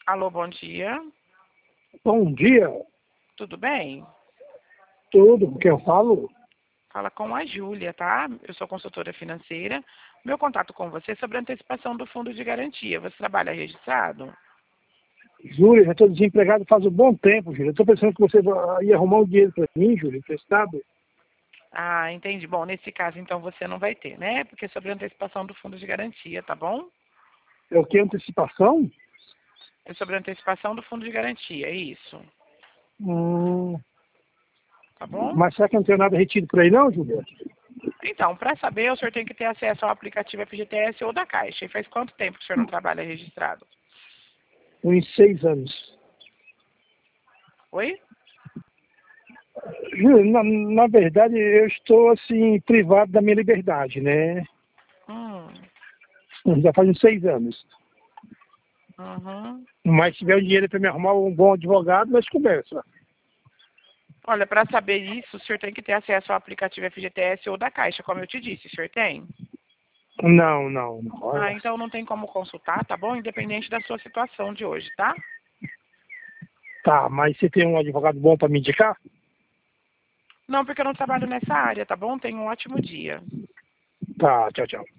Alô, bom dia. Bom dia, Tudo bem? tudo que eu falo. Fala com a Júlia, tá? Eu sou consultora financeira. Meu contato com você é sobre a antecipação do fundo de garantia. Você trabalha registrado? Júlia, já estou desempregado faz um bom tempo, Júlia. Estou pensando que você ia arrumar um dinheiro para mim, Júlia, emprestado. Ah, entendi. Bom, nesse caso, então, você não vai ter, né? Porque é sobre a antecipação do fundo de garantia, tá bom? É o que? Antecipação? É sobre a antecipação do fundo de garantia, é isso. Hum, Tá bom? mas será que não tem nada retido por aí não, Júlia? Então, para saber, o senhor tem que ter acesso ao aplicativo FGTS ou da Caixa. E faz quanto tempo que o senhor não trabalha registrado? Uns 6 anos. Oi? Júlia, na verdade, eu estou, assim, privado da minha liberdade, né? Hum. Já faz uns 6 anos. Uhum. Mas se tiver o dinheiro para me arrumar um bom advogado, nós conversa. Olha, para saber isso, o senhor tem que ter acesso ao aplicativo FGTS ou da Caixa, como eu te disse. O senhor tem? Não, não, não. Ah, Olha. então não tem como consultar, tá bom? Independente da sua situação de hoje, tá? Tá, mas você tem um advogado bom para me indicar? Não, porque eu não trabalho nessa área, tá bom? Tenha um ótimo dia. Tá, tchau, tchau.